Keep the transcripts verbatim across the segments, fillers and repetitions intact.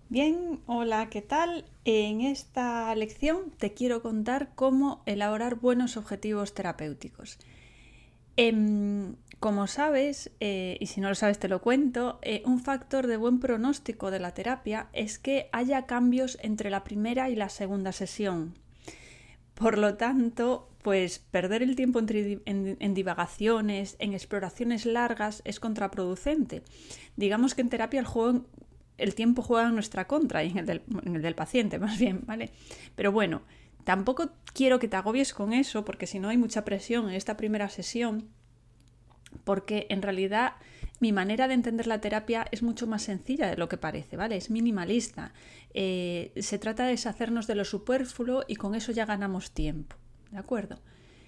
Bien, hola, ¿qué tal? En esta lección te quiero contar cómo elaborar buenos objetivos terapéuticos. Em, como sabes, eh, y si no lo sabes te lo cuento, eh, un factor de buen pronóstico de la terapia es que haya cambios entre la primera y la segunda sesión. Por lo tanto, pues perder el tiempo en, en, en divagaciones, en exploraciones largas, es contraproducente. Digamos que en terapia el juego el tiempo juega en nuestra contra y en el, del, en el del paciente más bien, ¿vale? Pero bueno, tampoco quiero que te agobies con eso porque si no hay mucha presión en esta primera sesión, porque en realidad mi manera de entender la terapia es mucho más sencilla de lo que parece, ¿vale? Es minimalista. Eh, se trata de deshacernos de lo superfluo y con eso ya ganamos tiempo, ¿de acuerdo?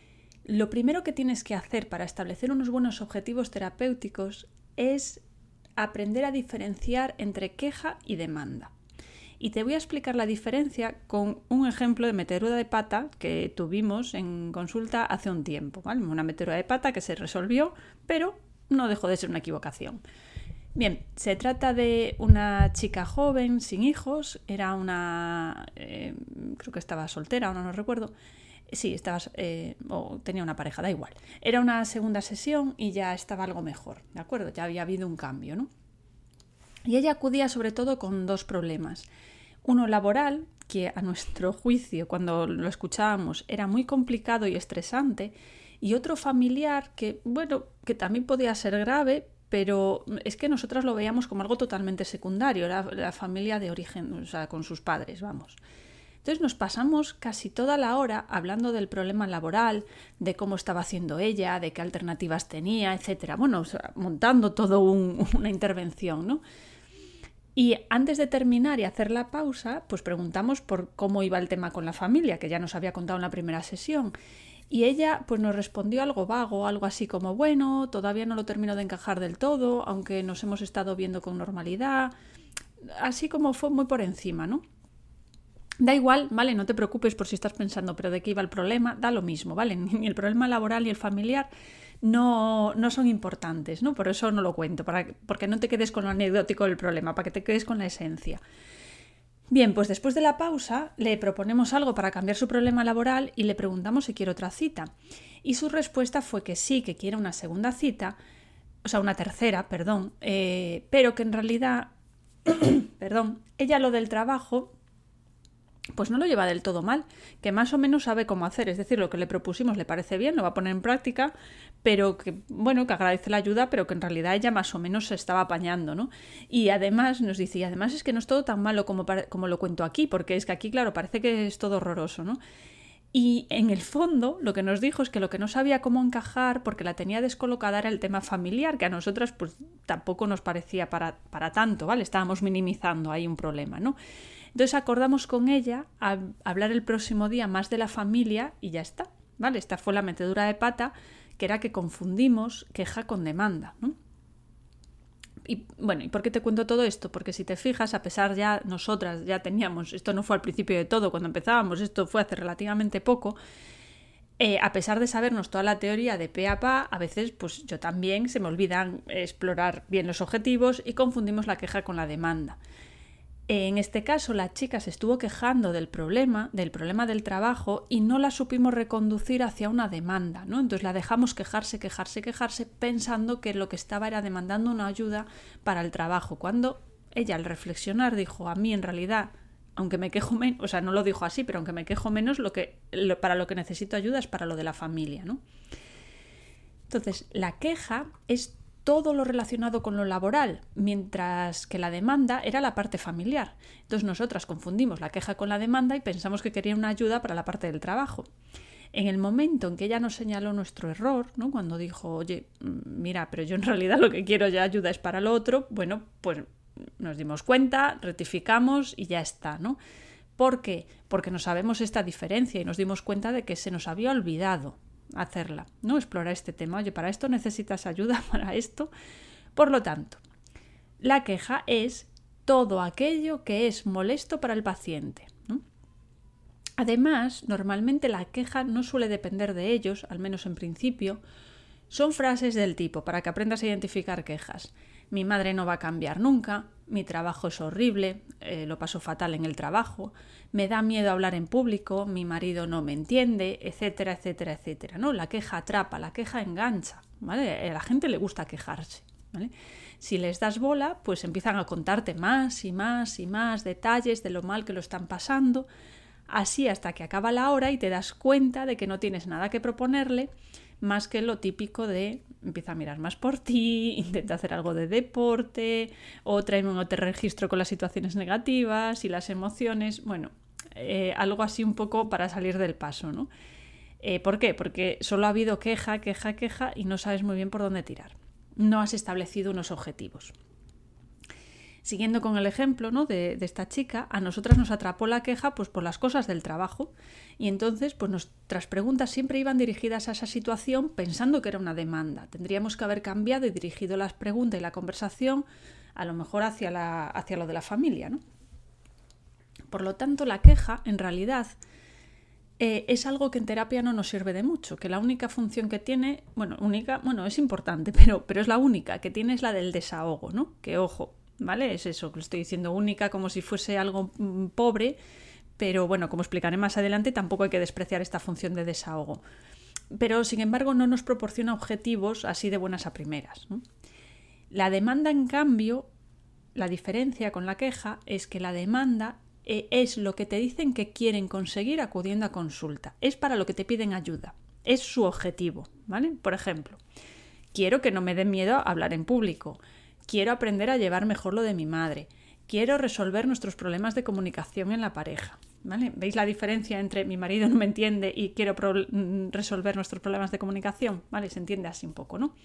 Lo primero que tienes que hacer para establecer unos buenos objetivos terapéuticos es aprender a diferenciar entre queja y demanda. Y te voy a explicar la diferencia con un ejemplo de metedura de pata que tuvimos en consulta hace un tiempo, ¿vale? Una metedura de pata que se resolvió, pero no dejó de ser una equivocación. Bien, se trata de una chica joven, sin hijos, era una... Eh, creo que estaba soltera, ahora no recuerdo. Sí, estaba, eh, o tenía una pareja, da igual. Era una segunda sesión y ya estaba algo mejor, ¿de acuerdo? Ya había habido un cambio, ¿no? Y ella acudía sobre todo con dos problemas. Uno laboral, que a nuestro juicio, cuando lo escuchábamos, era muy complicado y estresante, y otro familiar que, bueno, que también podía ser grave, pero es que nosotras lo veíamos como algo totalmente secundario, era la familia de origen, o sea, con sus padres, vamos. Entonces nos pasamos casi toda la hora hablando del problema laboral, de cómo estaba haciendo ella, de qué alternativas tenía, etcétera. Bueno, o sea, montando todo un, una intervención, ¿no? Y antes de terminar y hacer la pausa, pues preguntamos por cómo iba el tema con la familia, que ya nos había contado en la primera sesión. Y ella pues nos respondió algo vago, algo así como, bueno, todavía no lo termino de encajar del todo, aunque nos hemos estado viendo con normalidad. Así como fue muy por encima, ¿no? Da igual, ¿vale? No te preocupes por si estás pensando, pero de qué iba el problema, da lo mismo, ¿vale? Ni el problema laboral ni el familiar no, no son importantes, ¿no? Por eso no lo cuento, para, porque no te quedes con lo anecdótico del problema, para que te quedes con la esencia. Bien, pues después de la pausa le proponemos algo para cambiar su problema laboral y le preguntamos si quiere otra cita. Y su respuesta fue que sí, que quiere una segunda cita, o sea, una tercera, perdón, eh, pero que en realidad, perdón, ella lo del trabajo pues no lo lleva del todo mal, que más o menos sabe cómo hacer, es decir, lo que le propusimos le parece bien, lo va a poner en práctica, pero que, bueno, que agradece la ayuda, pero que en realidad ella más o menos se estaba apañando, ¿no? Y además nos dice, y además es que no es todo tan malo como, como lo cuento aquí, porque es que aquí, claro, parece que es todo horroroso, ¿no? Y en el fondo lo que nos dijo es que lo que no sabía cómo encajar porque la tenía descolocada era el tema familiar, que a nosotras pues tampoco nos parecía para, para tanto, ¿vale? Estábamos minimizando ahí un problema, ¿no? Entonces acordamos con ella a hablar el próximo día más de la familia y ya está, ¿vale? Esta fue la metedura de pata, que era que confundimos queja con demanda, ¿no? Y bueno, ¿y por qué te cuento todo esto? Porque si te fijas, a pesar ya nosotras ya teníamos, esto no fue al principio de todo, cuando empezábamos, esto fue hace relativamente poco, eh, a pesar de sabernos toda la teoría de pe a pa, a veces pues yo también se me olvidan explorar bien los objetivos y confundimos la queja con la demanda. En este caso, la chica se estuvo quejando del problema, del problema del trabajo y no la supimos reconducir hacia una demanda, ¿no? Entonces la dejamos quejarse, quejarse, quejarse, pensando que lo que estaba era demandando una ayuda para el trabajo, cuando ella al reflexionar dijo, a mí en realidad, aunque me quejo menos, o sea, no lo dijo así, pero aunque me quejo menos, lo que, lo, para lo que necesito ayuda es para lo de la familia, ¿no? Entonces, la queja es todo lo relacionado con lo laboral, mientras que la demanda era la parte familiar. Entonces nosotras confundimos la queja con la demanda y pensamos que quería una ayuda para la parte del trabajo. En el momento en que ella nos señaló nuestro error, ¿no? Cuando dijo, oye, mira, pero yo en realidad lo que quiero ya ayuda es para lo otro, bueno, pues nos dimos cuenta, rectificamos y ya está, ¿no? ¿Por qué? Porque no sabemos esta diferencia y nos dimos cuenta de que se nos había olvidado hacerla, ¿no? Explorar este tema. Oye, para esto necesitas ayuda, para esto. Por lo tanto, la queja es todo aquello que es molesto para el paciente, ¿no? Además, normalmente la queja no suele depender de ellos, al menos en principio. Son frases del tipo, para que aprendas a identificar quejas. Mi madre no va a cambiar nunca, mi trabajo es horrible, eh, lo paso fatal en el trabajo, me da miedo hablar en público, mi marido no me entiende, etcétera, etcétera, etcétera, ¿no? La queja atrapa, la queja engancha, ¿vale? A la gente le gusta quejarse, ¿vale? Si les das bola, pues empiezan a contarte más y más y más detalles de lo mal que lo están pasando, así hasta que acaba la hora y te das cuenta de que no tienes nada que proponerle más que lo típico de empieza a mirar más por ti, intenta hacer algo de deporte o tráeme un te registro con las situaciones negativas y las emociones, bueno, eh, algo así un poco para salir del paso, ¿no? Eh, ¿Por qué? Porque solo ha habido queja, queja, queja y no sabes muy bien por dónde tirar. No has establecido unos objetivos. Siguiendo con el ejemplo, ¿no? de, de esta chica, a nosotras nos atrapó la queja pues, por las cosas del trabajo y entonces pues, nuestras preguntas siempre iban dirigidas a esa situación pensando que era una demanda. Tendríamos que haber cambiado y dirigido las preguntas y la conversación a lo mejor hacia, la, hacia lo de la familia, ¿no? Por lo tanto, la queja en realidad eh, es algo que en terapia no nos sirve de mucho, que la única función que tiene, bueno, única, bueno, es importante, pero, pero es la única que tiene es la del desahogo, ¿no? Que ojo, ¿vale? Es eso, que lo estoy diciendo única como si fuese algo mm, pobre, pero bueno, como explicaré más adelante, tampoco hay que despreciar esta función de desahogo. Pero, sin embargo, no nos proporciona objetivos así de buenas a primeras, ¿no? La demanda, en cambio, la diferencia con la queja es que la demanda eh, es lo que te dicen que quieren conseguir acudiendo a consulta. Es para lo que te piden ayuda. Es su objetivo, ¿vale? Por ejemplo, quiero que no me dé miedo hablar en público. Quiero aprender a llevar mejor lo de mi madre. Quiero resolver nuestros problemas de comunicación en la pareja, ¿vale? ¿Veis la diferencia entre mi marido no me entiende y quiero pro- resolver nuestros problemas de comunicación? ¿Vale? Se entiende así un poco, ¿no?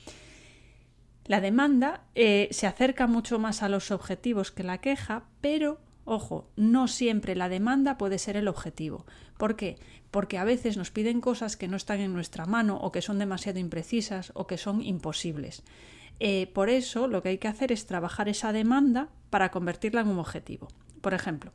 La demanda eh, se acerca mucho más a los objetivos que la queja, pero, ojo, no siempre la demanda puede ser el objetivo. ¿Por qué? Porque a veces nos piden cosas que no están en nuestra mano o que son demasiado imprecisas o que son imposibles. Eh, por eso lo que hay que hacer es trabajar esa demanda para convertirla en un objetivo. Por ejemplo,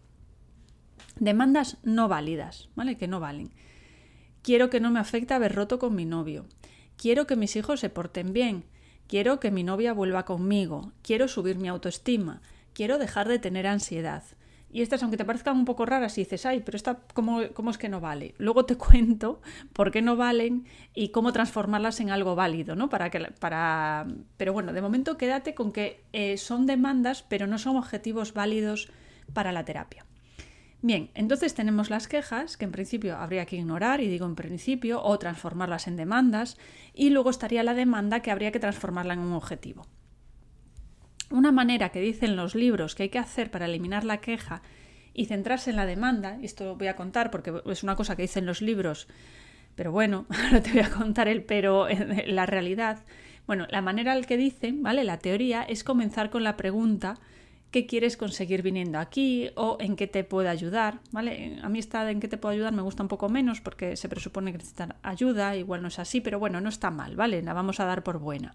demandas no válidas, ¿vale? Que no valen. Quiero que no me afecte haber roto con mi novio. Quiero que mis hijos se porten bien. Quiero que mi novia vuelva conmigo. Quiero subir mi autoestima. Quiero dejar de tener ansiedad. Y estas, aunque te parezcan un poco raras, y dices, ay, pero esta, ¿cómo, cómo es que no vale? Luego te cuento por qué no valen y cómo transformarlas en algo válido, ¿no? Para que, para... Pero bueno, de momento quédate con que eh, son demandas, pero no son objetivos válidos para la terapia. Bien, entonces tenemos las quejas, que en principio habría que ignorar, y digo en principio, o transformarlas en demandas, y luego estaría la demanda, que habría que transformarla en un objetivo. Una manera que dicen los libros que hay que hacer para eliminar la queja y centrarse en la demanda, y esto lo voy a contar porque es una cosa que dicen los libros, pero bueno, ahora te voy a contar el pero en la realidad. Bueno, la manera en que dicen, ¿vale? La teoría es comenzar con la pregunta ¿qué quieres conseguir viniendo aquí? O ¿en qué te puedo ayudar? ¿Vale? A mí esta de ¿en qué te puedo ayudar? Me gusta un poco menos porque se presupone que necesitan ayuda, igual no es así, pero bueno, no está mal, ¿vale? La vamos a dar por buena.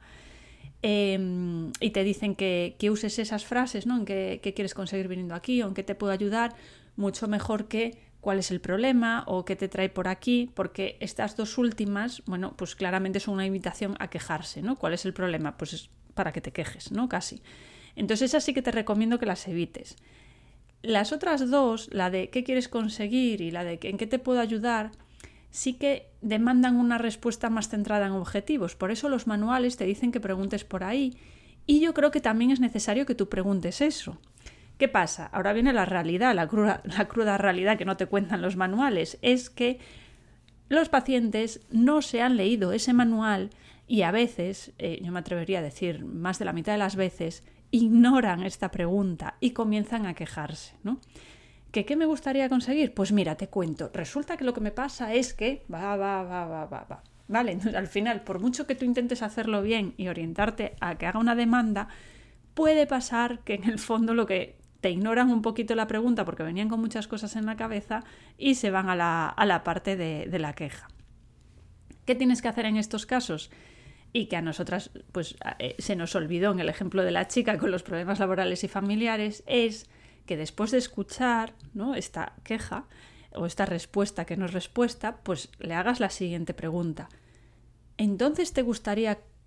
Eh, y te dicen que, que uses esas frases, ¿no? En qué, qué quieres conseguir viniendo aquí o en qué te puedo ayudar, mucho mejor que cuál es el problema o qué te trae por aquí, porque estas dos últimas, bueno, pues claramente son una invitación a quejarse, ¿no? ¿Cuál es el problema? Pues es para que te quejes, ¿no? Casi. Entonces esas sí que te recomiendo que las evites. Las otras dos, la de qué quieres conseguir y la de en qué te puedo ayudar, sí que demandan una respuesta más centrada en objetivos. Por eso los manuales te dicen que preguntes por ahí. Y yo creo que también es necesario que tú preguntes eso. ¿Qué pasa? Ahora viene la realidad, la cruda, la cruda realidad que no te cuentan los manuales. Es que los pacientes no se han leído ese manual y a veces, eh, yo me atrevería a decir más de la mitad de las veces, ignoran esta pregunta y comienzan a quejarse, ¿no? ¿Que qué me gustaría conseguir? Pues mira, te cuento. Resulta que lo que me pasa es que va, va, va, va, va, va. Vale, entonces al final, por mucho que tú intentes hacerlo bien y orientarte a que haga una demanda, puede pasar que en el fondo lo que te ignoran un poquito la pregunta porque venían con muchas cosas en la cabeza y se van a la, a la parte de, de la queja. ¿Qué tienes que hacer en estos casos? Y que a nosotras pues, eh, se nos olvidó en el ejemplo de la chica con los problemas laborales y familiares, es que después de escuchar, ¿no?, esta queja o esta respuesta que no es respuesta, pues le hagas la siguiente pregunta. ¿Entonces te gustaría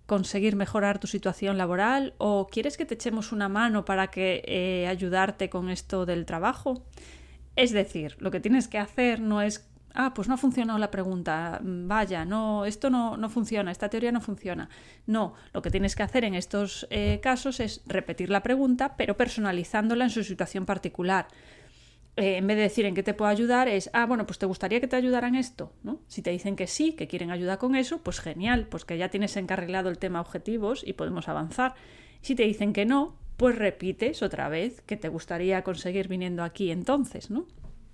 conseguir mejorar tu situación laboral o quieres que te echemos una mano para que eh, ayudarte con esto del trabajo. Es decir, lo que tienes que hacer no es ah, pues no ha funcionado la pregunta, vaya, no, esto no, no funciona, esta teoría no funciona. No, lo que tienes que hacer en estos eh, casos es repetir la pregunta, pero personalizándola en su situación particular. Eh, en vez de decir en qué te puedo ayudar, es, ah, bueno, pues te gustaría que te ayudaran esto, ¿no? Si te dicen que sí, que quieren ayuda con eso, pues genial, pues que ya tienes encarrilado el tema objetivos y podemos avanzar. Si te dicen que no, pues repites otra vez que te gustaría conseguir viniendo aquí entonces, ¿no?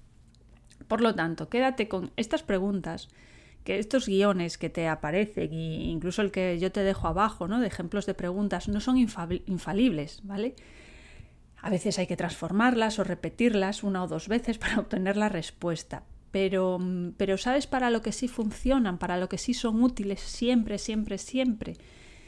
Por lo tanto, quédate con estas preguntas, que estos guiones que te aparecen, e incluso el que yo te dejo abajo, ¿no? De ejemplos de preguntas, no son infalibles, ¿vale? A veces hay que transformarlas o repetirlas una o dos veces para obtener la respuesta. Pero, pero ¿sabes para lo que sí funcionan? Para lo que sí son útiles siempre, siempre, siempre.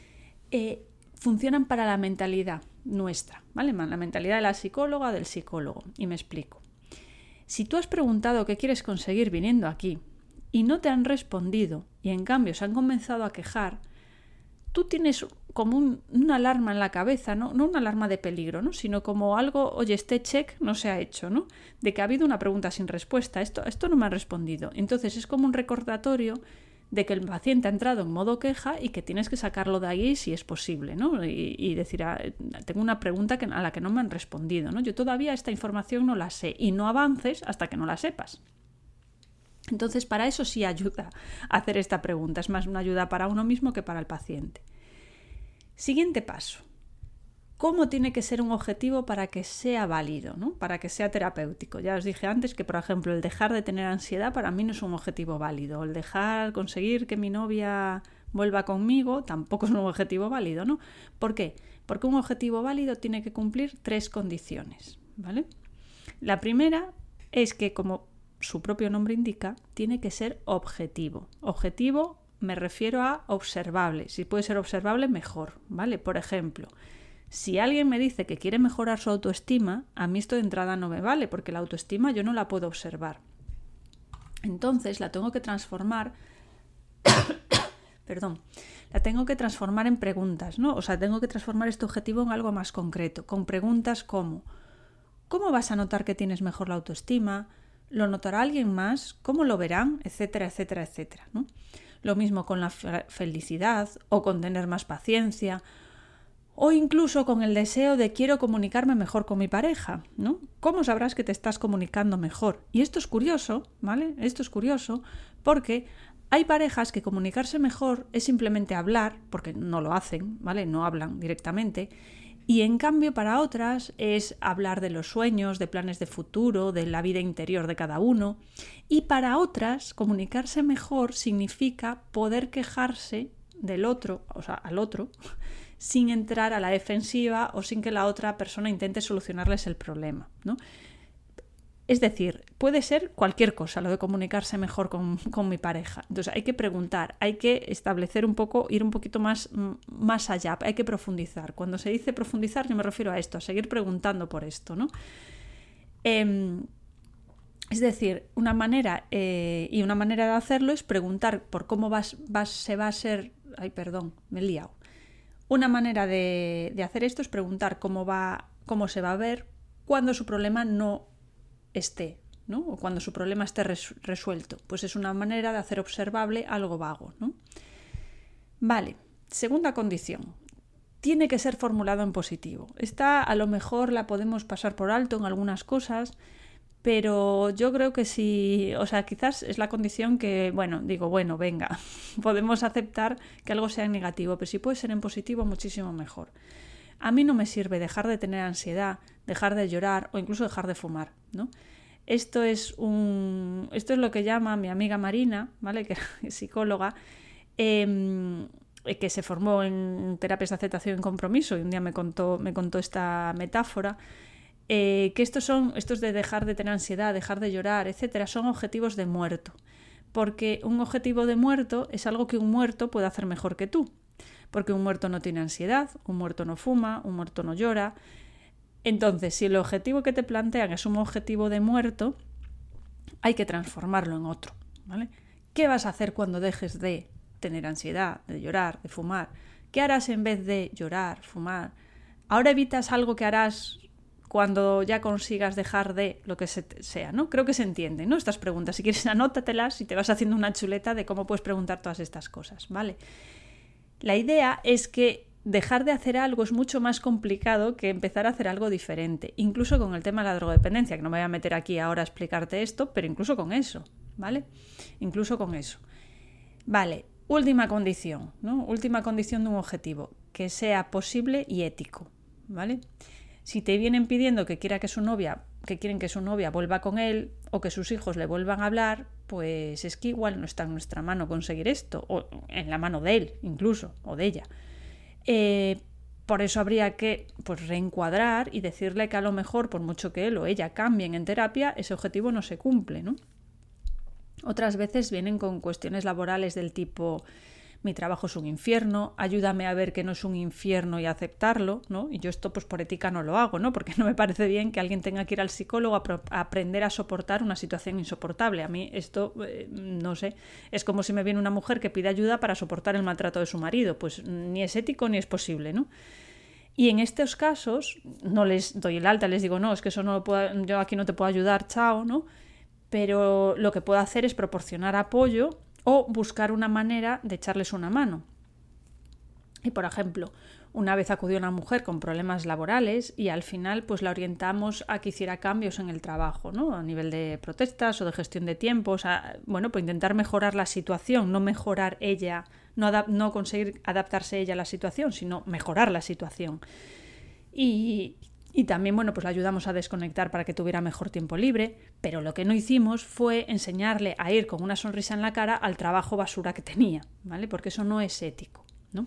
Eh, funcionan para la mentalidad nuestra, ¿vale? La mentalidad de la psicóloga o del psicólogo. Y me explico. Si tú has preguntado qué quieres conseguir viniendo aquí y no te han respondido y en cambio se han comenzado a quejar, tú tienes como un, una alarma en la cabeza, ¿no? No una alarma de peligro, ¿no? Sino como algo, oye, este check no se ha hecho, ¿no? De que ha habido una pregunta sin respuesta, esto, esto no me han respondido. Entonces es como un recordatorio de que el paciente ha entrado en modo queja y que tienes que sacarlo de ahí si es posible, ¿no? Y, y decir, ah, tengo una pregunta que, a la que no me han respondido, ¿no? Yo todavía esta información no la sé y no avances hasta que no la sepas. Entonces, para eso sí ayuda a hacer esta pregunta. Es más una ayuda para uno mismo que para el paciente. Siguiente paso. ¿Cómo tiene que ser un objetivo para que sea válido, ¿no? Para que sea terapéutico? Ya os dije antes que, por ejemplo, el dejar de tener ansiedad para mí no es un objetivo válido. El dejar, conseguir que mi novia vuelva conmigo tampoco es un objetivo válido, ¿no? ¿Por qué? Porque un objetivo válido tiene que cumplir tres condiciones, ¿vale? La primera es que, como su propio nombre indica, tiene que ser objetivo. Objetivo me refiero a observable. Si puede ser observable, mejor, ¿vale? Por ejemplo, si alguien me dice que quiere mejorar su autoestima, a mí esto de entrada no me vale, porque la autoestima yo no la puedo observar. Entonces la tengo que transformar, perdón, la tengo que transformar en preguntas, ¿no? O sea, tengo que transformar este objetivo en algo más concreto, con preguntas como, ¿cómo vas a notar que tienes mejor la autoestima? ¿Lo notará alguien más? ¿Cómo lo verán? Etcétera, etcétera, etcétera, ¿no? Lo mismo con la felicidad o con tener más paciencia, o incluso con el deseo de quiero comunicarme mejor con mi pareja, ¿no? ¿Cómo sabrás que te estás comunicando mejor? Y esto es curioso, ¿vale? Esto es curioso porque hay parejas que comunicarse mejor es simplemente hablar, porque no lo hacen, ¿vale? No hablan directamente. Y en cambio para otras es hablar de los sueños, de planes de futuro, de la vida interior de cada uno. Y para otras comunicarse mejor significa poder quejarse del otro, o sea, al otro, sin entrar a la defensiva o sin que la otra persona intente solucionarles el problema, ¿no? Es decir, puede ser cualquier cosa lo de comunicarse mejor con, con mi pareja. Entonces hay que preguntar, hay que establecer un poco, ir un poquito más, más allá, hay que profundizar. Cuando se dice profundizar yo me refiero a esto, a seguir preguntando por esto, ¿no? Eh, es decir, una manera eh, y una manera de hacerlo es preguntar por cómo vas, vas, se va a ser... Ay, perdón, me he liado. Una manera de, de hacer esto es preguntar cómo va, cómo se va a ver cuando su problema no esté, ¿no? O cuando su problema esté res, resuelto. Pues es una manera de hacer observable algo vago, ¿no? Vale, segunda condición. Tiene que ser formulado en positivo. Esta a lo mejor la podemos pasar por alto en algunas cosas, pero yo creo que sí, o sea, quizás es la condición que, bueno, digo, bueno, venga, podemos aceptar que algo sea en negativo, pero si puede ser en positivo, muchísimo mejor. A mí no me sirve dejar de tener ansiedad, dejar de llorar o incluso dejar de fumar, ¿no? Esto es un, esto es lo que llama mi amiga Marina, ¿vale? Que es psicóloga, eh, que se formó en terapias de aceptación y compromiso y un día me contó, me contó esta metáfora. Eh, que estos son, estos de dejar de tener ansiedad, dejar de llorar, etcétera, son objetivos de muerto. Porque un objetivo de muerto es algo que un muerto puede hacer mejor que tú. Porque un muerto no tiene ansiedad, un muerto no fuma, un muerto no llora. Entonces, si el objetivo que te plantean es un objetivo de muerto, hay que transformarlo en otro, ¿vale? ¿Qué vas a hacer cuando dejes de tener ansiedad, de llorar, de fumar? ¿Qué harás en vez de llorar, fumar? Ahora evitas algo que harás cuando ya consigas dejar de lo que sea, ¿no? Creo que se entiende, ¿no? Estas preguntas. Si quieres, anótatelas y te vas haciendo una chuleta de cómo puedes preguntar todas estas cosas, ¿vale? La idea es que dejar de hacer algo es mucho más complicado que empezar a hacer algo diferente. Incluso con el tema de la drogodependencia, que no me voy a meter aquí ahora a explicarte esto, pero incluso con eso, ¿vale? Incluso con eso. Vale, última condición, ¿no? Última condición de un objetivo, que sea posible y ético, ¿vale? Si te vienen pidiendo que quiera que su novia, que quieren que su novia vuelva con él o que sus hijos le vuelvan a hablar, pues es que igual no está en nuestra mano conseguir esto, o en la mano de él incluso, o de ella. Eh, por eso habría que pues, reencuadrar y decirle que a lo mejor, por mucho que él o ella cambien en terapia, ese objetivo no se cumple, ¿no? Otras veces vienen con cuestiones laborales del tipo: mi trabajo es un infierno, ayúdame a ver que no es un infierno y a aceptarlo, ¿no? Y yo esto pues por ética no lo hago, ¿no? Porque no me parece bien que alguien tenga que ir al psicólogo a, pro- a aprender a soportar una situación insoportable. A mí esto, eh, no sé, es como si me viene una mujer que pide ayuda para soportar el maltrato de su marido. Pues ni es ético ni es posible, ¿no? Y en estos casos no les doy el alta, les digo, no, es que eso no lo puedo, yo aquí no te puedo ayudar, chao, ¿no? Pero lo que puedo hacer es proporcionar apoyo o buscar una manera de echarles una mano. Y por ejemplo, una vez acudió una mujer con problemas laborales y al final pues la orientamos a que hiciera cambios en el trabajo, ¿no? A nivel de protestas o de gestión de tiempos, a, bueno, pues intentar mejorar la situación, no mejorar ella, no, adap- no conseguir adaptarse ella a la situación, sino mejorar la situación. Y, y también, bueno, pues la ayudamos a desconectar para que tuviera mejor tiempo libre, pero lo que no hicimos fue enseñarle a ir con una sonrisa en la cara al trabajo basura que tenía, ¿vale? Porque eso no es ético, ¿no?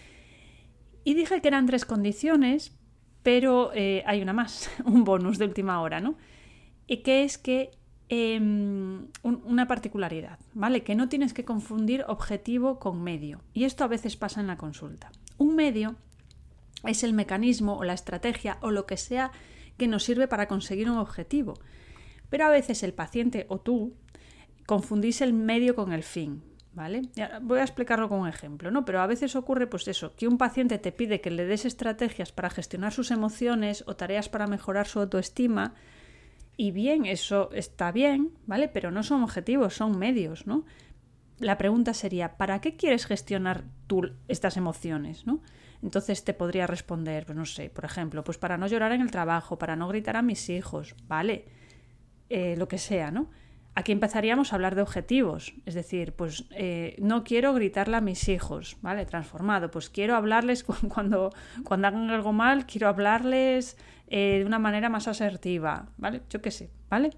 Y dije que eran tres condiciones, pero eh, hay una más, un bonus de última hora, ¿no? Y que es que eh, un, una particularidad, ¿vale? Que no tienes que confundir objetivo con medio. Y esto a veces pasa en la consulta. Un medio es el mecanismo o la estrategia o lo que sea que nos sirve para conseguir un objetivo. Pero a veces el paciente o tú confundís el medio con el fin, ¿vale? Voy a explicarlo con un ejemplo, ¿no? Pero a veces ocurre pues eso, que un paciente te pide que le des estrategias para gestionar sus emociones o tareas para mejorar su autoestima, y bien, eso está bien, ¿vale? Pero no son objetivos, son medios, ¿no? La pregunta sería, ¿para qué quieres gestionar tú estas emociones, ¿no? Entonces te podría responder, pues no sé, por ejemplo, pues para no llorar en el trabajo, para no gritar a mis hijos, ¿vale? Eh, lo que sea, ¿no? Aquí empezaríamos a hablar de objetivos, es decir, pues eh, no quiero gritarle a mis hijos, ¿vale? Transformado, pues quiero hablarles cuando, cuando hagan algo mal, quiero hablarles eh, de una manera más asertiva, ¿vale? Yo qué sé, ¿vale?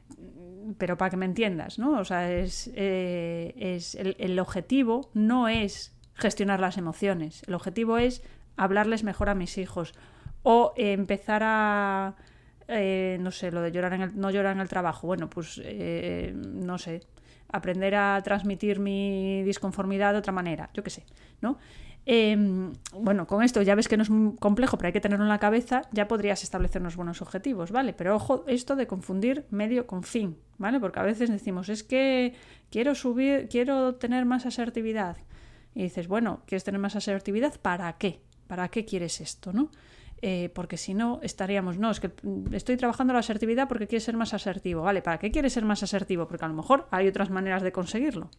Pero para que me entiendas, ¿no? O sea, es, eh, es el, el objetivo no es gestionar las emociones, el objetivo es hablarles mejor a mis hijos o eh, empezar a... Eh, no sé, lo de llorar en el, no llorar en el trabajo, bueno, pues eh, no sé, aprender a transmitir mi disconformidad de otra manera, yo qué sé, ¿no? Eh, bueno, con esto ya ves que no es muy complejo, pero hay que tenerlo en la cabeza, ya podrías establecer unos buenos objetivos, ¿vale? Pero ojo, esto de confundir medio con fin, ¿vale? Porque a veces decimos, es que quiero subir, quiero tener más asertividad. Y dices, bueno, ¿quieres tener más asertividad? ¿Para qué? ¿Para qué quieres esto, no? Eh, porque si no, estaríamos, no, es que estoy trabajando la asertividad porque quieres ser más asertivo, ¿vale? ¿Para qué quieres ser más asertivo? Porque a lo mejor hay otras maneras de conseguirlo.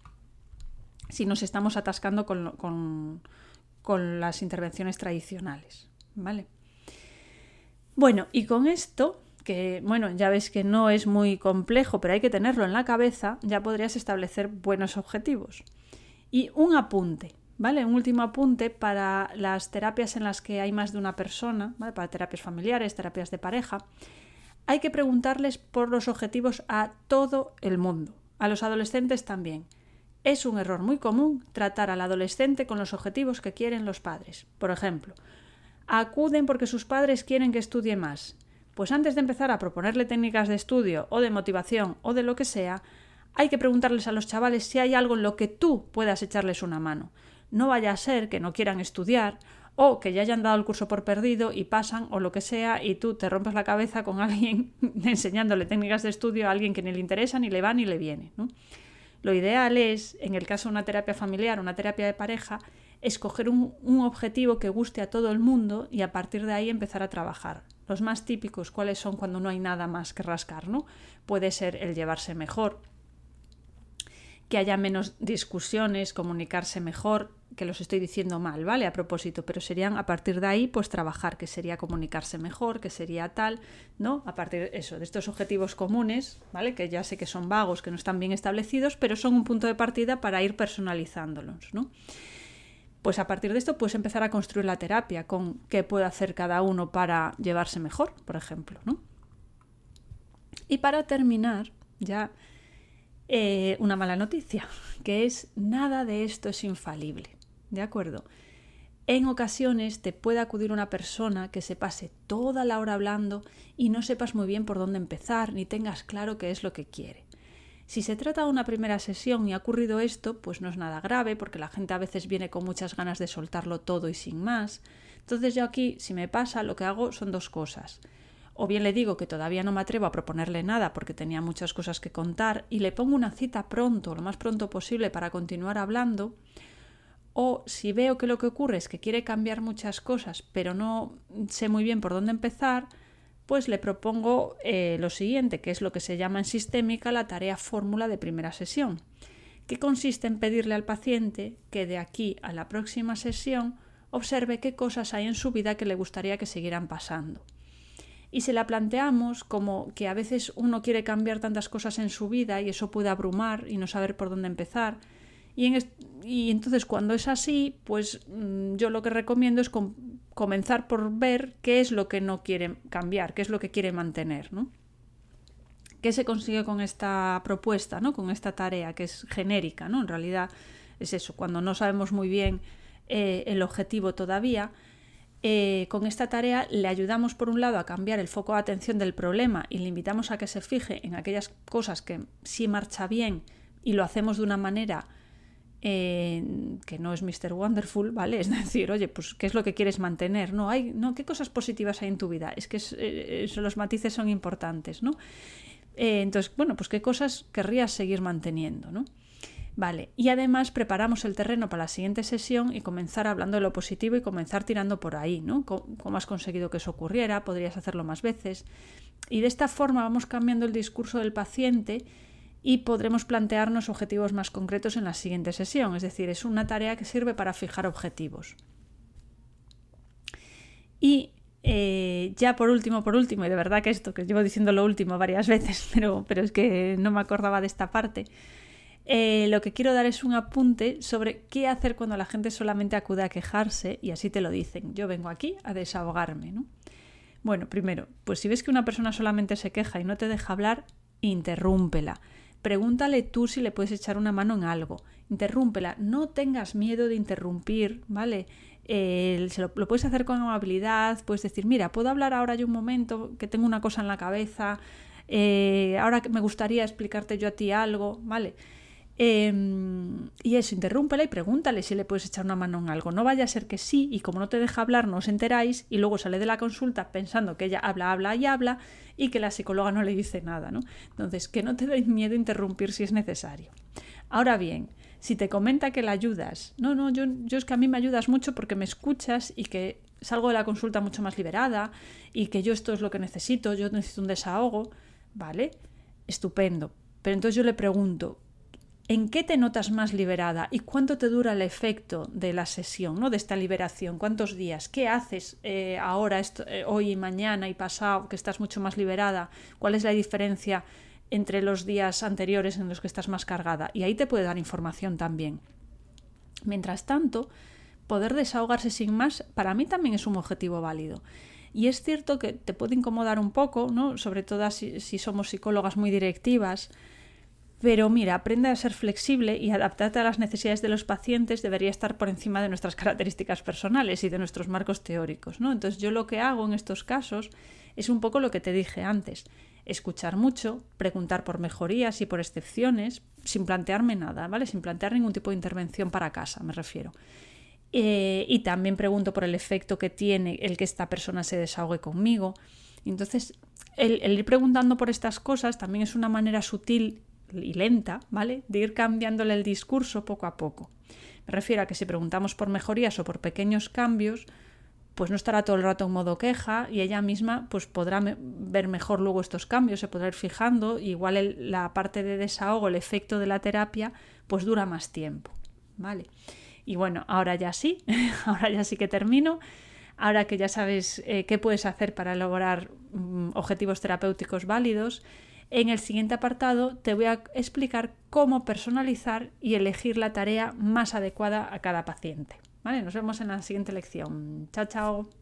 Si nos estamos atascando con, con, con las intervenciones tradicionales, ¿vale? Bueno, y con esto, que bueno, ya ves que no es muy complejo, pero hay que tenerlo en la cabeza, ya podrías establecer buenos objetivos. Y un apunte, ¿vale? Un último apunte para las terapias en las que hay más de una persona, ¿vale? Para terapias familiares, terapias de pareja, hay que preguntarles por los objetivos a todo el mundo, a los adolescentes también. Es un error muy común tratar al adolescente con los objetivos que quieren los padres. Por ejemplo, acuden porque sus padres quieren que estudie más. Pues antes de empezar a proponerle técnicas de estudio o de motivación o de lo que sea, hay que preguntarles a los chavales si hay algo en lo que tú puedas echarles una mano. No vaya a ser que no quieran estudiar o que ya hayan dado el curso por perdido y pasan o lo que sea y tú te rompes la cabeza con alguien enseñándole técnicas de estudio a alguien que ni le interesa, ni le va, ni le viene, ¿no? Lo ideal es, en el caso de una terapia familiar, una terapia de pareja, escoger un, un objetivo que guste a todo el mundo y a partir de ahí empezar a trabajar. Los más típicos, ¿cuáles son cuando no hay nada más que rascar, ¿no? Puede ser el llevarse mejor, que haya menos discusiones, comunicarse mejor, que los estoy diciendo mal, ¿vale? A propósito, pero serían a partir de ahí, pues trabajar, que sería comunicarse mejor, que sería tal, ¿no? A partir de eso, de estos objetivos comunes, ¿vale? Que ya sé que son vagos, que no están bien establecidos, pero son un punto de partida para ir personalizándolos, ¿no? Pues a partir de esto puedes empezar a construir la terapia con qué puede hacer cada uno para llevarse mejor, por ejemplo, ¿no? Y para terminar, ya eh, una mala noticia, que es nada de esto es infalible, ¿de acuerdo? En ocasiones te puede acudir una persona que se pase toda la hora hablando y no sepas muy bien por dónde empezar, ni tengas claro qué es lo que quiere. Si se trata de una primera sesión y ha ocurrido esto, pues no es nada grave, porque la gente a veces viene con muchas ganas de soltarlo todo y sin más. Entonces yo aquí, si me pasa, lo que hago son dos cosas. O bien le digo que todavía no me atrevo a proponerle nada porque tenía muchas cosas que contar y le pongo una cita pronto, lo más pronto posible, para continuar hablando. O si veo que lo que ocurre es que quiere cambiar muchas cosas, pero no sé muy bien por dónde empezar, pues le propongo eh, lo siguiente, que es lo que se llama en sistémica la tarea fórmula de primera sesión, que consiste en pedirle al paciente que de aquí a la próxima sesión observe qué cosas hay en su vida que le gustaría que siguieran pasando. Y se la planteamos como que a veces uno quiere cambiar tantas cosas en su vida y eso puede abrumar y no saber por dónde empezar. Y, en est- y entonces cuando es así, pues mmm, yo lo que recomiendo es com- comenzar por ver qué es lo que no quiere cambiar, qué es lo que quiere mantener, ¿no? ¿Qué se consigue con esta propuesta, ¿no? Con esta tarea que es genérica, ¿no? En realidad es eso, cuando no sabemos muy bien eh, el objetivo todavía, eh, con esta tarea le ayudamos por un lado a cambiar el foco de atención del problema y le invitamos a que se fije en aquellas cosas que sí marcha bien y lo hacemos de una manera Eh, que no es mister Wonderful, ¿vale? Es decir, oye, pues ¿qué es lo que quieres mantener? No, hay, no, ¿qué cosas positivas hay en tu vida? Es que es, eh, eso, los matices son importantes, ¿no? Eh, entonces, bueno, pues ¿qué cosas querrías seguir manteniendo, ¿no? Vale, y además preparamos el terreno para la siguiente sesión y comenzar hablando de lo positivo y comenzar tirando por ahí, ¿no? ¿Cómo has conseguido que eso ocurriera? ¿Podrías hacerlo más veces? Y de esta forma vamos cambiando el discurso del paciente y podremos plantearnos objetivos más concretos en la siguiente sesión. Es decir, es una tarea que sirve para fijar objetivos. Y eh, ya por último, por último, y de verdad que esto, que llevo diciendo lo último varias veces, pero, pero es que no me acordaba de esta parte, eh, lo que quiero dar es un apunte sobre qué hacer cuando la gente solamente acude a quejarse y así te lo dicen. Yo vengo aquí a desahogarme, ¿no? Bueno, primero, pues si ves que una persona solamente se queja y no te deja hablar, interrúmpela. Pregúntale tú si le puedes echar una mano en algo. Interrúmpela. No tengas miedo de interrumpir, ¿vale? Eh, se lo, lo puedes hacer con amabilidad. Puedes decir, mira, ¿puedo hablar ahora yo un momento? Que tengo una cosa en la cabeza. Eh, ahora me gustaría explicarte yo a ti algo, ¿vale? Eh, y eso, interrúmpela y pregúntale si le puedes echar una mano en algo. No vaya a ser que sí, y como no te deja hablar no os enteráis y luego sale de la consulta pensando que ella habla, habla y habla y que la psicóloga no le dice nada, ¿no? Entonces, que no te deis miedo a interrumpir si es necesario. Ahora bien, si te comenta que la ayudas, no, no, yo, yo es que a mí me ayudas mucho porque me escuchas y que salgo de la consulta mucho más liberada y que yo esto es lo que necesito, yo necesito un desahogo, ¿vale? Estupendo. Pero entonces yo le pregunto, ¿en qué te notas más liberada? ¿Y cuánto te dura el efecto de la sesión, ¿no? De esta liberación? ¿Cuántos días? ¿Qué haces eh, ahora, esto, eh, hoy y mañana y pasado, que estás mucho más liberada? ¿Cuál es la diferencia entre los días anteriores en los que estás más cargada? Y ahí te puede dar información también. Mientras tanto, poder desahogarse sin más, para mí también es un objetivo válido. Y es cierto que te puede incomodar un poco, ¿no? Sobre todo si, si somos psicólogas muy directivas. Pero mira, aprende a ser flexible y adaptarte a las necesidades de los pacientes debería estar por encima de nuestras características personales y de nuestros marcos teóricos, ¿no? Entonces yo lo que hago en estos casos es un poco lo que te dije antes, escuchar mucho, preguntar por mejorías y por excepciones, sin plantearme nada, ¿vale? Sin plantear ningún tipo de intervención para casa, me refiero. Eh, y también pregunto por el efecto que tiene el que esta persona se desahogue conmigo. Entonces, el, el ir preguntando por estas cosas también es una manera sutil y lenta, ¿vale? De ir cambiándole el discurso poco a poco. Me refiero a que si preguntamos por mejorías o por pequeños cambios, pues no estará todo el rato en modo queja y ella misma pues podrá me- ver mejor luego estos cambios, se podrá ir fijando, y igual el, la parte de desahogo, el efecto de la terapia, pues dura más tiempo, ¿vale? Y bueno, ahora ya sí, ahora ya sí que termino. Ahora que ya sabes eh, qué puedes hacer para lograr mm, objetivos terapéuticos válidos, en el siguiente apartado te voy a explicar cómo personalizar y elegir la tarea más adecuada a cada paciente. ¿Vale? Nos vemos en la siguiente lección. Chao, chao.